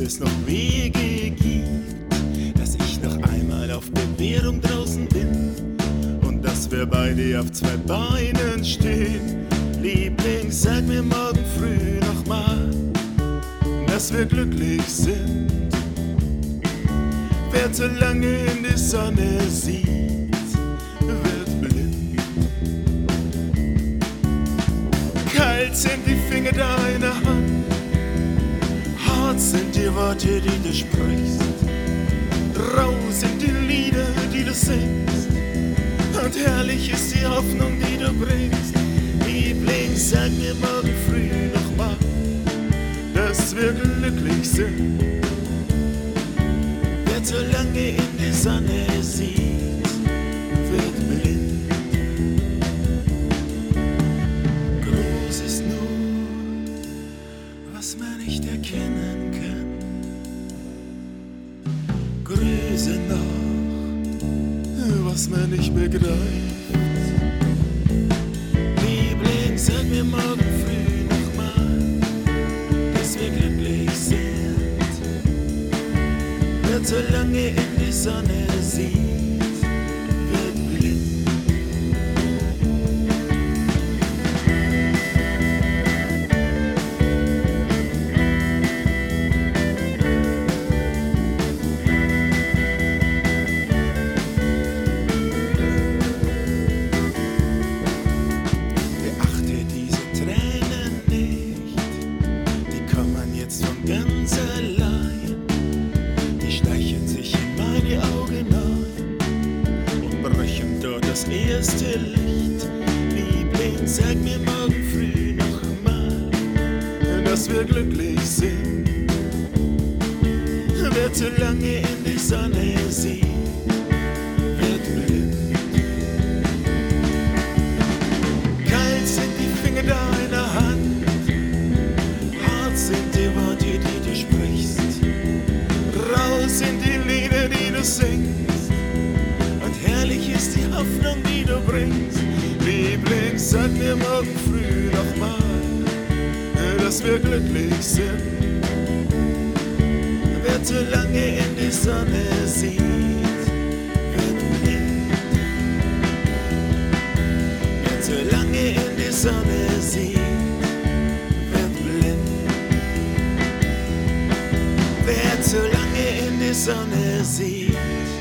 es noch Wege gibt, dass ich noch einmal auf Bewährung draußen bin und dass wir beide auf zwei Beinen stehen. Liebling, sag mir morgen früh nochmal, dass wir glücklich sind. Wer zu lange in die Sonne sieht, wird blind. Kalt sind die Finger deiner Hand, hart sind die Worte, die du sprichst, rau sind die Lieder, die du singst, und herrlich ist die Hoffnung, die du bringst. Liebling, sag mir morgen früh nochmal, dass wir glücklich sind. Wer zu lange in die Sonne sieht, wird blind. Groß ist nur, was man nicht erkennen kann. Größe noch, was man nicht begreift. Liebling, sag mir morgen früh nochmal, dass wir glücklich sind. Wer zu lange in die Sonne sieht, wird blind. Beachte diese Tränen nicht, die kommen jetzt von ganz allein. Die schleichen sich in meine Augen ein und brechen dort das erste Licht. Liebling, sag mir morgen früh nochmal, dass wir glücklich sind. Wer zu lange in die Sonne sieht, wird blind. Kalt sind die Finger deiner Hand, hart sind die Worte, die du sprichst, rau sind die Lieder, die du singst, und herrlich ist die Hoffnung, die du bringst. Liebling, sag mir morgen früh nochmal, dass wir glücklich sind. Wer zu lange in die Sonne sieht, wird blind. Wer zu lange in die Sonne sieht, wird blind. Wer zu lange in die Sonne sieht,